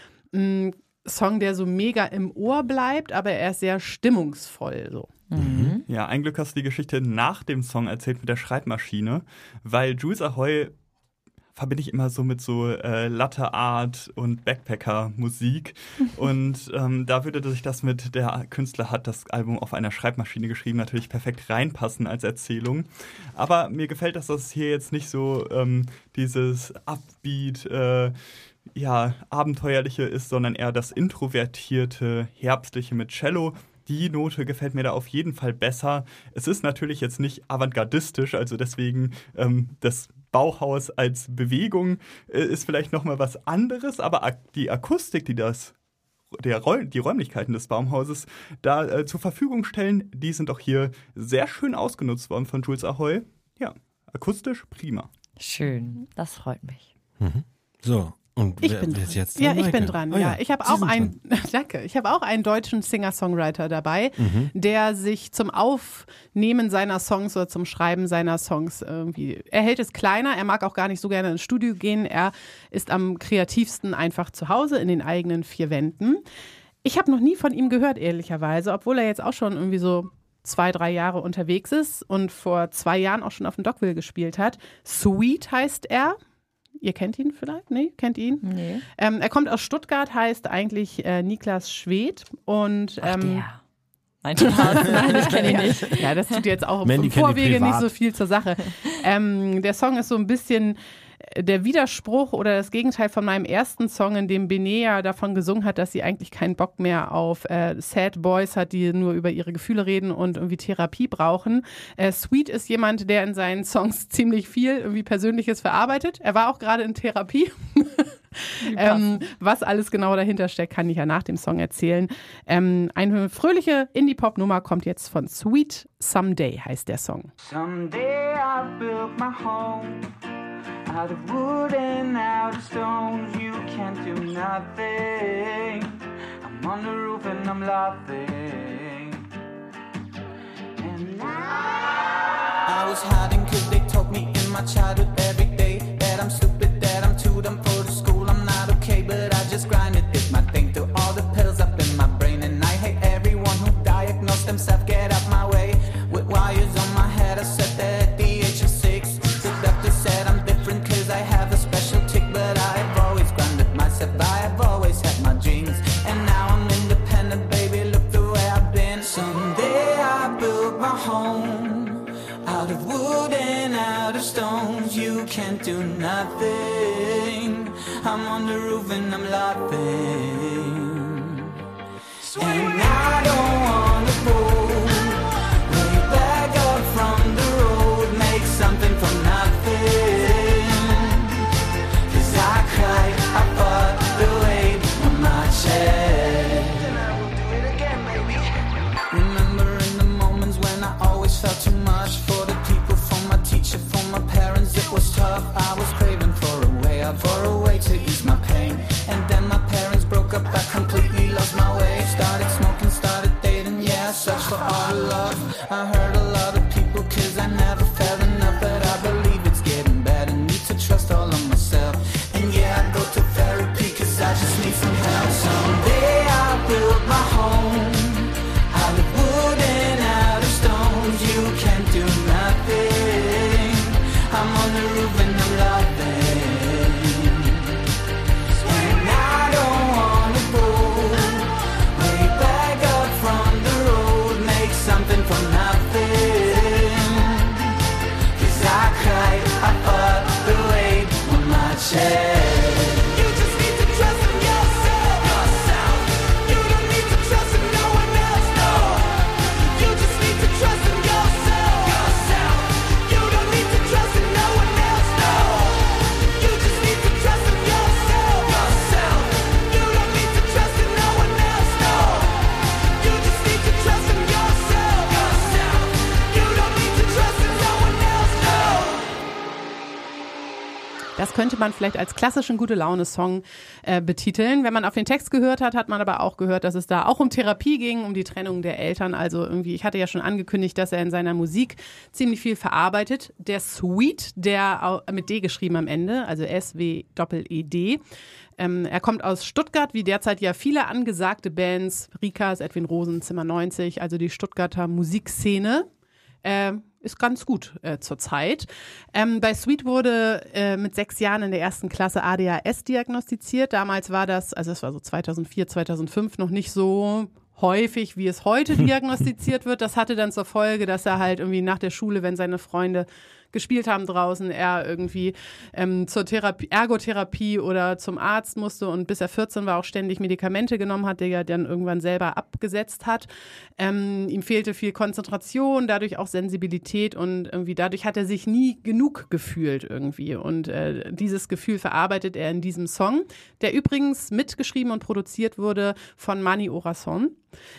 Song, der so mega im Ohr bleibt, aber er ist sehr stimmungsvoll so. Mhm. Ja, ein Glück hast du die Geschichte nach dem Song erzählt mit der Schreibmaschine, weil Jules Ahoy verbinde ich immer so mit so Latte Art und Backpacker-Musik. Und da würde sich das mit, der Künstler hat das Album auf einer Schreibmaschine geschrieben, natürlich perfekt reinpassen als Erzählung. Aber mir gefällt, dass das hier jetzt nicht so dieses Upbeat, abenteuerliche ist, sondern eher das introvertierte, herbstliche mit Cello. Die Note gefällt mir da auf jeden Fall besser. Es ist natürlich jetzt nicht avantgardistisch, also deswegen das Bauhaus als Bewegung ist vielleicht nochmal was anderes, aber die Akustik, die die Räumlichkeiten des Baumhauses da zur Verfügung stellen, die sind auch hier sehr schön ausgenutzt worden von Jules Ahoy. Ja, akustisch prima. Schön, das freut mich. Mhm. So. Und ich bin dran. Jetzt ja, ich bin dran. Oh, ja. Ich habe auch einen deutschen Singer-Songwriter dabei, der sich zum Aufnehmen seiner Songs oder zum Schreiben seiner Songs irgendwie, er hält es kleiner, er mag auch gar nicht so gerne ins Studio gehen, er ist am kreativsten einfach zu Hause in den eigenen vier Wänden. Ich habe noch nie von ihm gehört, ehrlicherweise, obwohl er jetzt auch schon irgendwie so 2-3 Jahre unterwegs ist und vor 2 Jahren auch schon auf dem Dockville gespielt hat. Sweet heißt er. Ihr kennt ihn vielleicht? Nee, kennt ihn? Nee. Er kommt aus Stuttgart, heißt eigentlich Niklas Schwedt. Und, der. Nein, Spaß. Nein, ich kenne ihn nicht. Ja, das tut jetzt auch Mandy im Vorwege kennt ihn nicht privat. so viel zur Sache. Der Song ist so ein bisschen der Widerspruch oder das Gegenteil von meinem ersten Song, in dem Benea davon gesungen hat, dass sie eigentlich keinen Bock mehr auf Sad Boys hat, die nur über ihre Gefühle reden und irgendwie Therapie brauchen. Sweet ist jemand, der in seinen Songs ziemlich viel irgendwie Persönliches verarbeitet. Er war auch gerade in Therapie. Was alles genau dahinter steckt, kann ich ja nach dem Song erzählen. Eine fröhliche Indie-Pop-Nummer kommt jetzt von Sweet. Someday heißt der Song. Someday I built my home out of wood and out of stones. You can't do nothing. I'm on the roof and I'm laughing. And I was hiding 'cause they told me in my childhood every day that I'm stupid, that I'm too dumb for the school. I'm not okay, but I just grinded, did my thing through all the pills up in my brain. And I hate everyone who diagnosed themselves, get out my way. With wires on my head, I said that at the age of 6. The doctor said I'm different 'cause I have a special tick, but I've always grounded myself, I've always had my dreams. And now I'm independent, baby, look the way I've been. Someday I built my home out of wood and out of stones. You can't do nothing. I'm on the roof and I'm laughing. And I don't wanna go way back up from the road, make something from nothing. 'Cause I cried, I fought the weight on my chest. And I will do it again, baby. Remembering the moments when I always felt too much for the people, for my teacher, for my parents. It was tough, I was craving for a way to ease my pain. And then my parents broke up, I completely lost my way. Started smoking, started dating, yeah, I searched for all love. I heard a lot of people 'cause I never felt enough, but I believe it's getting better. Need to trust all of myself. And yeah, I go to therapy 'cause I just need some help. Someday I built my home out of wood and out of stones. You can't do nothing. I'm on the roof and I'm laughing. And I don't wanna go way back up from the road, make something from nothing. 'Cause I cried, I fought the weight on my chest. You just need to trust in yourself. You don't need to trust in no one else, no. You just need to trust in yourself. You don't need to trust in no one else, no. You just need to trust in yourself. You don't need to trust in no one else, no. You just need to trust in yourself. You don't need to trust in no one else, no. Das könnte man vielleicht als klassischen Gute-Laune-Song betiteln. Wenn man auf den Text gehört hat, hat man aber auch gehört, dass es da auch um Therapie ging, um die Trennung der Eltern. Also irgendwie, ich hatte ja schon angekündigt, dass er in seiner Musik ziemlich viel verarbeitet. Der Sweet, der mit D geschrieben am Ende, also S-W-E-D. Er kommt aus Stuttgart, wie derzeit ja viele angesagte Bands, Rikas, Edwin Rosen, Zimmer 90, also die Stuttgarter Musikszene. Ist ganz gut zurzeit. Bei Sweet wurde mit 6 Jahren in der 1. Klasse ADHS diagnostiziert. Damals war das, also es war so 2004, 2005 noch nicht so häufig, wie es heute diagnostiziert wird. Das hatte dann zur Folge, dass er halt irgendwie nach der Schule, wenn seine Freunde gespielt haben draußen, er irgendwie zur Ergotherapie oder zum Arzt musste und bis er 14 war auch ständig Medikamente genommen hat, die er dann irgendwann selber abgesetzt hat. Ihm fehlte viel Konzentration, dadurch auch Sensibilität und irgendwie dadurch hat er sich nie genug gefühlt irgendwie und dieses Gefühl verarbeitet er in diesem Song, der übrigens mitgeschrieben und produziert wurde von Mani Orasson.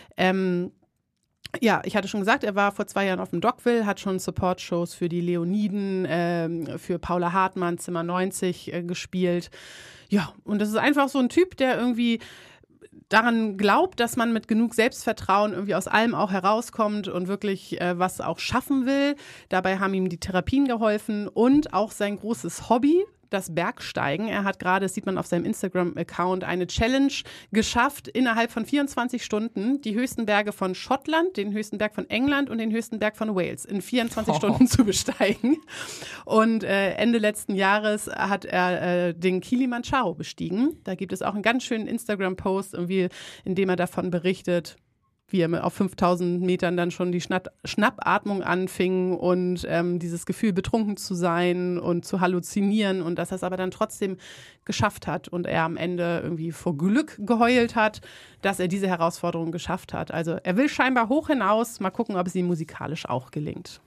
Ja, ich hatte schon gesagt, er war vor 2 Jahren auf dem Dogville, hat schon Support-Shows für die Leoniden, für Paula Hartmann, Zimmer 90 gespielt. Ja, und das ist einfach so ein Typ, der irgendwie daran glaubt, dass man mit genug Selbstvertrauen irgendwie aus allem auch herauskommt und wirklich was auch schaffen will. Dabei haben ihm die Therapien geholfen und auch sein großes Hobby, das Bergsteigen. Er hat gerade, das sieht man auf seinem Instagram-Account, eine Challenge geschafft, innerhalb von 24 Stunden die höchsten Berge von Schottland, den höchsten Berg von England und den höchsten Berg von Wales in 24 Stunden zu besteigen. Und Ende letzten Jahres hat er den Kilimanjaro bestiegen. Da gibt es auch einen ganz schönen Instagram-Post, irgendwie, in dem er davon berichtet. wie er auf 5000 Metern dann schon die Schnappatmung anfing und dieses Gefühl, betrunken zu sein und zu halluzinieren und dass er es aber dann trotzdem geschafft hat und er am Ende irgendwie vor Glück geheult hat, dass er diese Herausforderung geschafft hat. Also er will scheinbar hoch hinaus, mal gucken, ob es ihm musikalisch auch gelingt.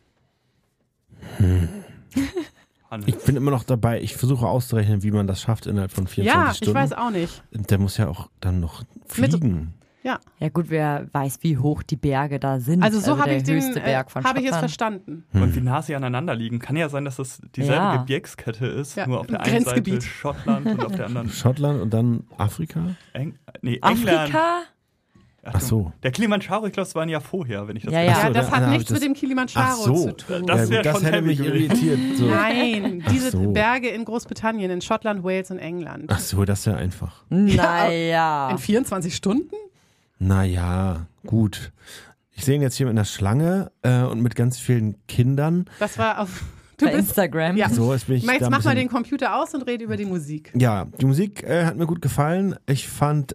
Ich bin immer noch dabei, ich versuche auszurechnen, wie man das schafft innerhalb von 24 Stunden. Ja, ich weiß auch nicht. Der muss ja auch dann noch fliegen. Ja, gut, wer weiß, wie hoch die Berge da sind. Also so habe der höchste Berg von ich es Schottland. verstanden. Und wie nah sie aneinander liegen. Kann ja sein, dass das dieselbe Gebirgskette ist, nur auf der einen Seite Schottland und auf der anderen Schottland und dann Afrika? England. Afrika? Ach so. Der Kilimanjaro, ich glaube, es war ein Jahr vorher, wenn ich das Ja, das hat nichts mit dem Kilimanjaro zu tun. Das wäre schon hätte mich irritiert. So. Nein, diese Berge in Großbritannien, in Schottland, Wales und England. Ach so, das ist ja einfach. Naja. In 24 Stunden? Naja, gut. Ich sehe ihn jetzt hier mit einer Schlange und mit ganz vielen Kindern. Das war auf bei Instagram. Ja. So, jetzt bin ich jetzt mach mal den Computer aus und rede über die Musik. Ja, die Musik hat mir gut gefallen. Ich fand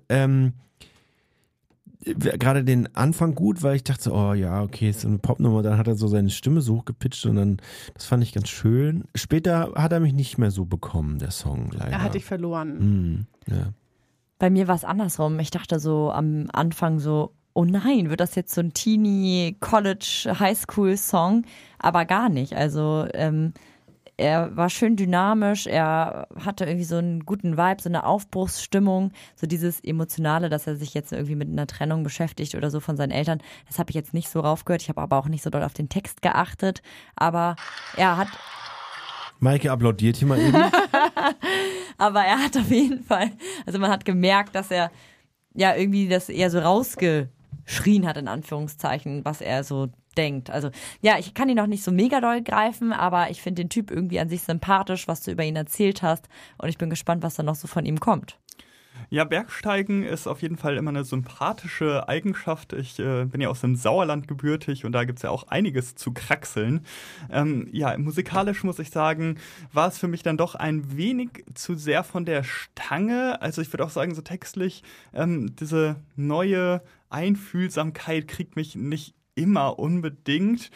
gerade den Anfang gut, weil ich dachte so, oh ja, okay, ist so eine Popnummer. Dann hat er so seine Stimme so hochgepitcht und dann, das fand ich ganz schön. Später hat er mich nicht mehr so bekommen, der Song, leider. Er hat dich verloren. Ja. Bei mir war es andersrum. Ich dachte so am Anfang so, oh nein, wird das jetzt so ein Teenie-College-Highschool-Song? Aber gar nicht. Also er war schön dynamisch, er hatte irgendwie so einen guten Vibe, so eine Aufbruchsstimmung, so dieses Emotionale, dass er sich jetzt irgendwie mit einer Trennung beschäftigt oder so von seinen Eltern. Das habe ich jetzt nicht so raufgehört. Ich habe aber auch nicht so doll auf den Text geachtet. Aber er hat... Maike applaudiert hier mal eben. Aber er hat auf jeden Fall, also man hat gemerkt, dass er ja irgendwie das eher so rausgeschrien hat, in Anführungszeichen, was er so denkt. Also ja, ich kann ihn noch nicht so mega doll greifen, aber ich finde den Typ irgendwie an sich sympathisch, was du über ihn erzählt hast und ich bin gespannt, was da noch so von ihm kommt. Ja, Bergsteigen ist auf jeden Fall immer eine sympathische Eigenschaft. Ich bin ja aus dem Sauerland gebürtig und da gibt's ja auch einiges zu kraxeln. Musikalisch muss ich sagen, war es für mich dann doch ein wenig zu sehr von der Stange. Also ich würde auch sagen, so textlich, diese neue Einfühlsamkeit kriegt mich nicht immer unbedingt.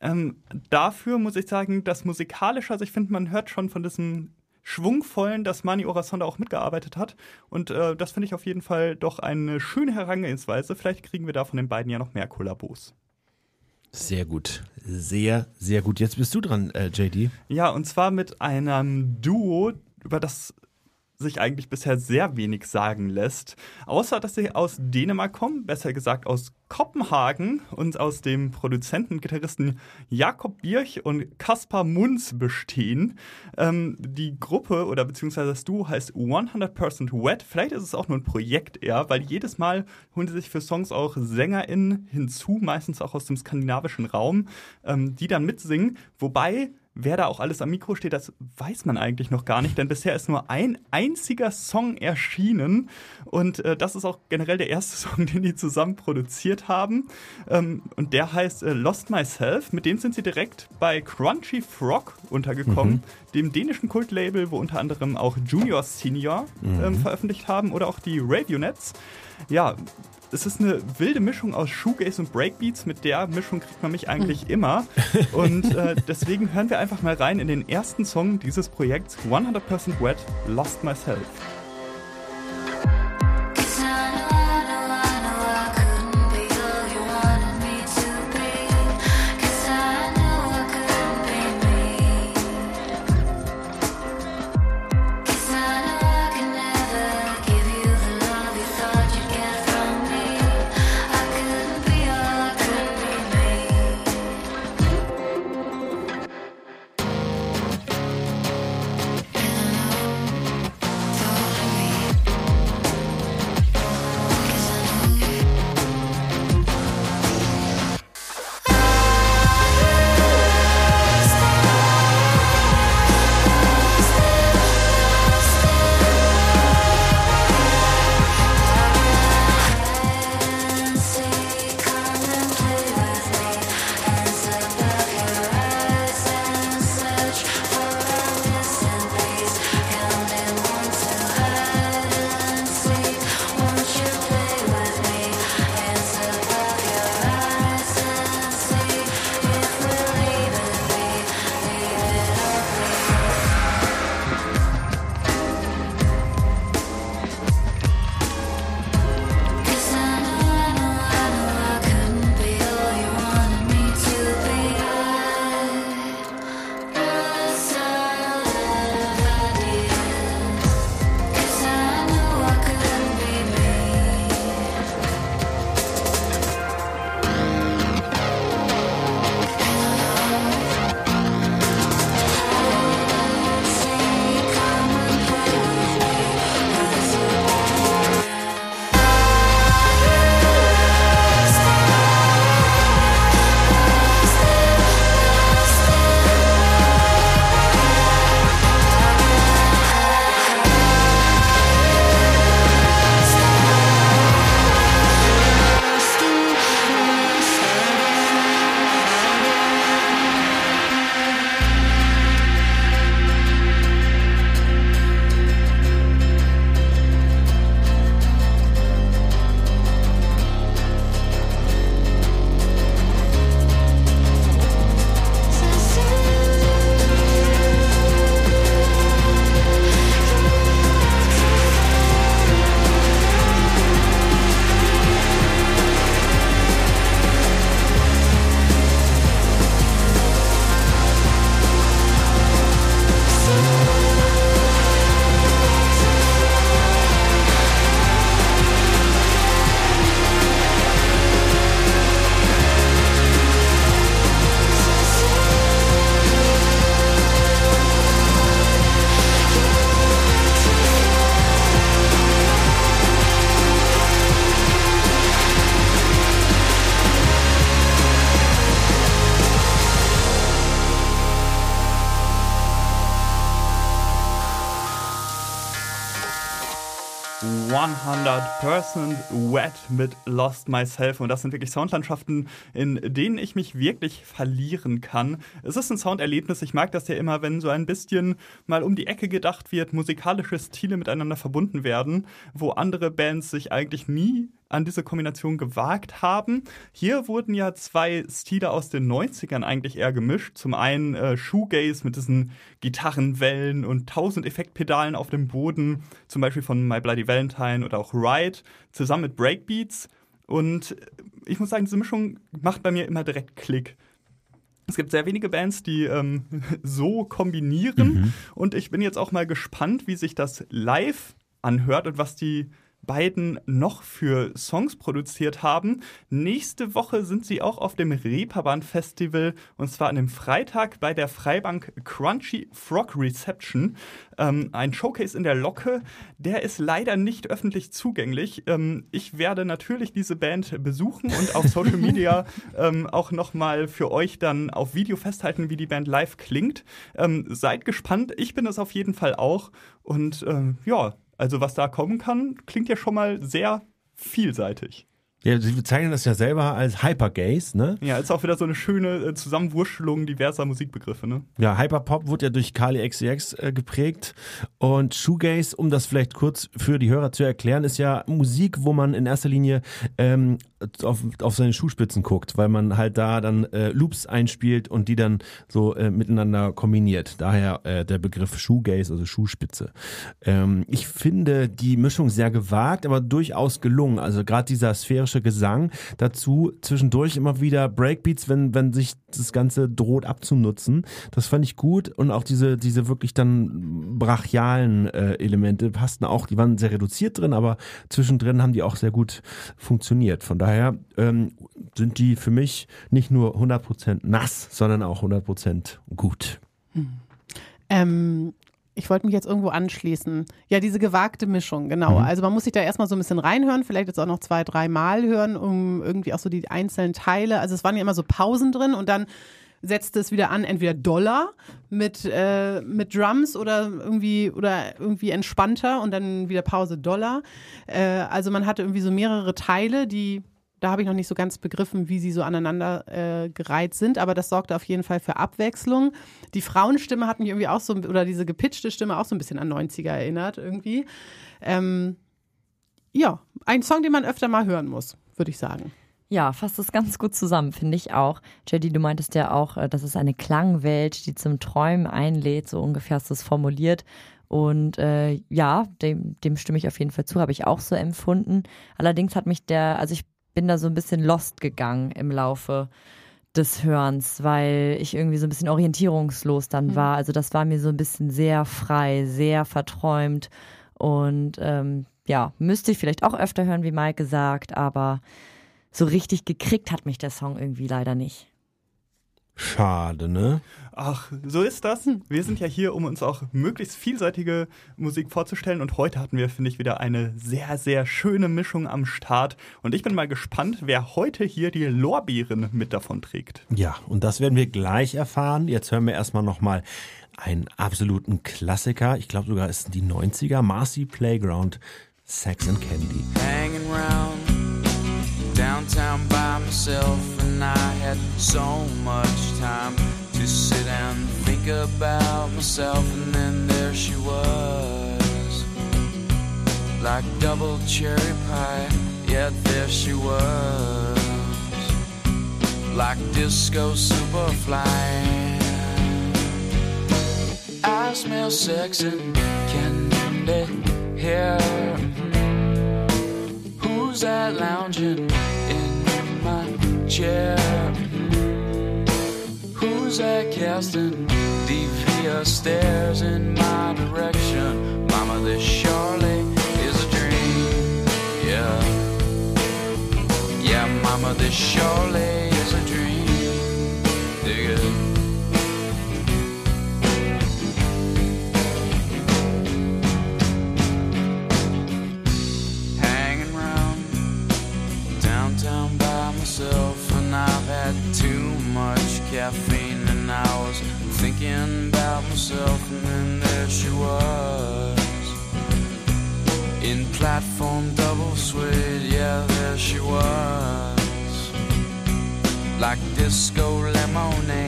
Dafür muss ich sagen, das Musikalische, also ich finde, man hört schon von diesem schwungvollen, dass Mani Orasonda auch mitgearbeitet hat. Und das finde ich auf jeden Fall doch eine schöne Herangehensweise. Vielleicht kriegen wir da von den beiden ja noch mehr Kollabos. Sehr gut. Sehr, sehr gut. Jetzt bist du dran, JD. Ja, und zwar mit einem Duo, über das sich eigentlich bisher sehr wenig sagen lässt. Außer, dass sie aus Dänemark kommen, besser gesagt aus Kopenhagen und aus dem Produzenten und Gitarristen Jakob Birch und Kaspar Munz bestehen. Die Gruppe oder beziehungsweise das Duo heißt 100% Wet. Vielleicht ist es auch nur ein Projekt eher, weil jedes Mal holen sie sich für Songs auch SängerInnen hinzu, meistens auch aus dem skandinavischen Raum, die dann mitsingen. Wobei wer da auch alles am Mikro steht, das weiß man eigentlich noch gar nicht, denn bisher ist nur ein einziger Song erschienen und das ist auch generell der erste Song, den die zusammen produziert haben und der heißt Lost Myself. Mit dem sind sie direkt bei Crunchy Frog untergekommen, dem dänischen Kultlabel, wo unter anderem auch Junior Senior veröffentlicht haben oder auch die Radionets. Ja, es ist eine wilde Mischung aus Shoegaze und Breakbeats. Mit der Mischung kriegt man mich eigentlich immer. Und deswegen hören wir einfach mal rein in den ersten Song dieses Projekts, 100% Wet, Lost Myself. 100% Wet mit Lost Myself. Und das sind wirklich Soundlandschaften, in denen ich mich wirklich verlieren kann. Es ist ein Sounderlebnis. Ich mag das ja immer, wenn so ein bisschen mal um die Ecke gedacht wird, musikalische Stile miteinander verbunden werden, wo andere Bands sich eigentlich nie an diese Kombination gewagt haben. Hier wurden ja zwei Stile aus den 90ern eigentlich eher gemischt. Zum einen Shoegaze mit diesen Gitarrenwellen und 1000 Effektpedalen auf dem Boden, zum Beispiel von My Bloody Valentine oder auch Ride, zusammen mit Breakbeats. Und ich muss sagen, diese Mischung macht bei mir immer direkt Klick. Es gibt sehr wenige Bands, die so kombinieren. Und ich bin jetzt auch mal gespannt, wie sich das live anhört und was die beiden noch für Songs produziert haben. Nächste Woche sind sie auch auf dem Reeperbahn Festival, und zwar an dem Freitag bei der Freibank Crunchy Frog Reception. Ein Showcase in der Locke, der ist leider nicht öffentlich zugänglich. Ich werde natürlich diese Band besuchen und auf Social Media auch nochmal für euch dann auf Video festhalten, wie die Band live klingt. Seid gespannt, ich bin es auf jeden Fall auch. Und ja, also was da kommen kann, klingt ja schon mal sehr vielseitig. Ja, sie bezeichnen das ja selber als Hypergaze, ne? Ja, ist auch wieder so eine schöne Zusammenwurschtelung diverser Musikbegriffe, ne? Ja, Hyperpop wurde ja durch Kali XCX geprägt, und Shoegaze, um das vielleicht kurz für die Hörer zu erklären, ist ja Musik, wo man in erster Linie auf seine Schuhspitzen guckt, weil man halt da dann Loops einspielt und die dann so miteinander kombiniert. Daher der Begriff Shoegaze, also Schuhspitze. Ich finde die Mischung sehr gewagt, aber durchaus gelungen. Also gerade dieser sphärische Gesang, dazu zwischendurch immer wieder Breakbeats, wenn sich das Ganze droht abzunutzen. Das fand ich gut, und auch diese wirklich dann brachialen Elemente passten auch. Die waren sehr reduziert drin, aber zwischendrin haben die auch sehr gut funktioniert. Von daher sind die für mich nicht nur 100% nass, sondern auch 100% gut. Ich wollte mich jetzt irgendwo anschließen. Ja, diese gewagte Mischung, genau. Also man muss sich da erstmal so ein bisschen reinhören, vielleicht jetzt auch noch 2-3 Mal hören, um irgendwie auch so die einzelnen Teile. Also es waren ja immer so Pausen drin, und dann setzte es wieder an, entweder doller mit Drums oder irgendwie entspannter, und dann wieder Pause doller. Also man hatte irgendwie so mehrere Teile, da habe ich noch nicht so ganz begriffen, wie sie so aneinander gereiht sind, aber das sorgte auf jeden Fall für Abwechslung. Die Frauenstimme hat mich irgendwie auch so, oder diese gepitchte Stimme auch so ein bisschen an 90er erinnert irgendwie. Ja, ein Song, den man öfter mal hören muss, würde ich sagen. Ja, fasst das ganz gut zusammen, finde ich auch. Jedi, du meintest ja auch, das ist eine Klangwelt, die zum Träumen einlädt, so ungefähr hast du es formuliert. Und ja, dem stimme ich auf jeden Fall zu, habe ich auch so empfunden. Allerdings hat mich ich bin da so ein bisschen lost gegangen im Laufe des Hörens, weil ich irgendwie so ein bisschen orientierungslos dann war. Also das war mir so ein bisschen sehr frei, sehr verträumt, und ja, müsste ich vielleicht auch öfter hören, wie Mike gesagt, aber so richtig gekriegt hat mich der Song irgendwie leider nicht. Schade, ne? Ach, so ist das. Wir sind ja hier, um uns auch möglichst vielseitige Musik vorzustellen, und heute hatten wir, finde ich, wieder eine sehr, sehr schöne Mischung am Start, und ich bin mal gespannt, wer heute hier die Lorbeeren mit davon trägt. Ja, und das werden wir gleich erfahren. Jetzt hören wir erstmal nochmal einen absoluten Klassiker. Ich glaube sogar, es sind die 90er. Marcy Playground, Sex and Candy. Hanging round downtown by myself, and I had so much time to sit and think about myself, and then there she was, like double cherry pie, yeah, there she was, like disco superfly. I smell sex and candy here. Who's that lounging in my chair? Who's that casting devious stares in my direction? Mama, this surely is a dream. Yeah, yeah, mama, this surely is a dream. Dig it. And I've had too much caffeine, and I was thinking about myself, and then there she was, in platform double suede. Yeah, there she was, like disco lemonade.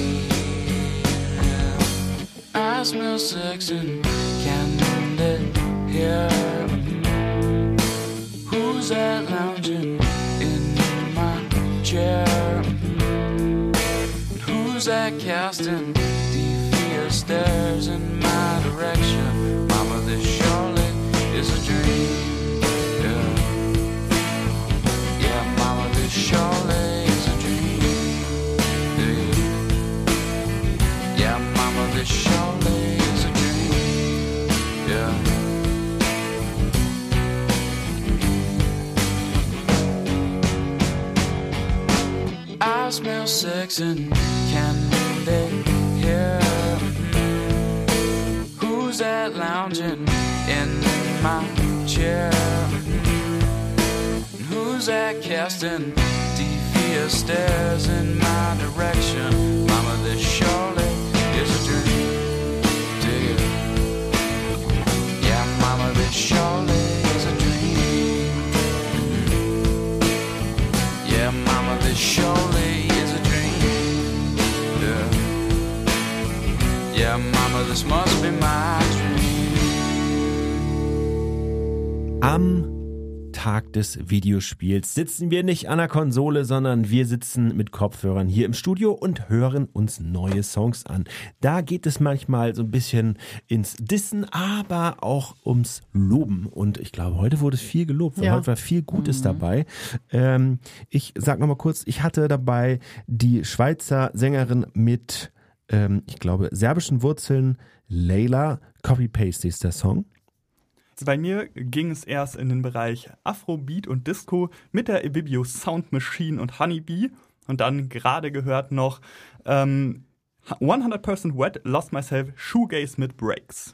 I smell sex and candy here. Who's that lounging in my chair? Who's that casting devious stares in my direction? Mama, this surely is a dream. Yeah, yeah, mama, this surely is a dream. Yeah, yeah, mama, this surely is a dream. Yeah. I smell sex and candy here. Who's that lounging in my chair? Who's that casting devious stares in my direction? Mama, this surely is a dream. Dig it? Yeah, mama, this surely is a dream. Yeah, mama, this surely is a dream. Yeah, yeah, mama, this must be my dream. Am Tag des Videospiels sitzen wir nicht an der Konsole, sondern wir sitzen mit Kopfhörern hier im Studio und hören uns neue Songs an. Da geht es manchmal so ein bisschen ins Dissen, aber auch ums Loben. Und ich glaube, heute wurde es viel gelobt, weil heute war viel Gutes dabei. Ich sag nochmal kurz, ich hatte dabei die Schweizer Sängerin mit, ich glaube, serbischen Wurzeln, Layla. Copy-Paste ist der Song. Bei mir ging es erst in den Bereich Afrobeat und Disco mit der Ibibio Sound Machine und Honeybee. Und dann gerade gehört noch 100% Wet, Lost Myself, Shoegaze mit Breaks.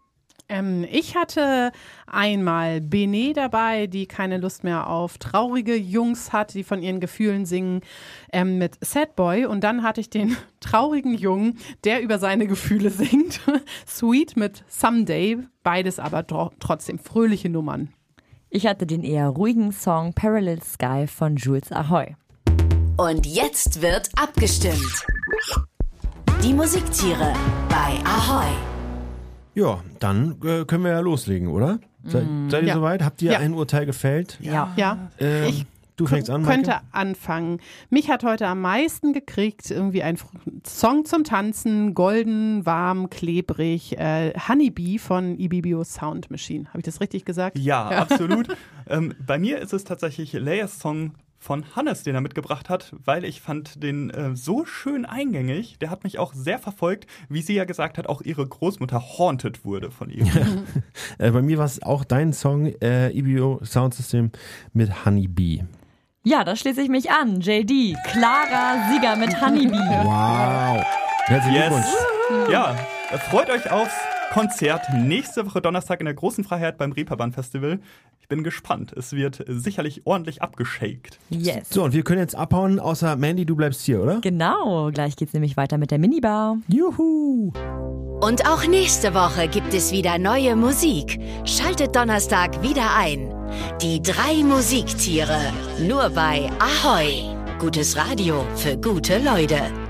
Ich hatte einmal Bene dabei, die keine Lust mehr auf traurige Jungs hat, die von ihren Gefühlen singen, mit Sad Boy. Und dann hatte ich den traurigen Jungen, der über seine Gefühle singt, Sweet mit Someday. Beides aber trotzdem fröhliche Nummern. Ich hatte den eher ruhigen Song Parallel Sky von Jules Ahoy. Und jetzt wird abgestimmt. Die Musiktiere bei Ahoy. Ja, dann können wir ja loslegen, oder? Seid ihr soweit? Habt ihr ein Urteil gefällt? Ja. Du fängst an, Maike? Könnte anfangen. Mich hat heute am meisten gekriegt irgendwie ein Song zum Tanzen, golden, warm, klebrig, Honeybee von Ibibio Sound Machine. Habe ich das richtig gesagt? Ja, absolut. Bei mir ist es tatsächlich Leias Song von Hannes, den er mitgebracht hat, weil ich fand den so schön eingängig. Der hat mich auch sehr verfolgt, wie sie ja gesagt hat, auch ihre Großmutter haunted wurde von ihm. Bei mir war es auch dein Song, Ibibio Sound System mit Honeybee. Ja, da schließe ich mich an. JD, klarer Sieger mit Honeybee. Wow. Herzlichen Glückwunsch. Ja, freut euch aufs Konzert nächste Woche Donnerstag in der Großen Freiheit beim Reeperbahn Festival. Ich bin gespannt. Es wird sicherlich ordentlich abgeschakt. Yes. So, und wir können jetzt abhauen, außer Mandy, du bleibst hier, oder? Genau, gleich geht's nämlich weiter mit der Minibar. Juhu! Und auch nächste Woche gibt es wieder neue Musik. Schaltet Donnerstag wieder ein. Die 3 Musiktiere, nur bei Ahoy. Gutes Radio für gute Leute.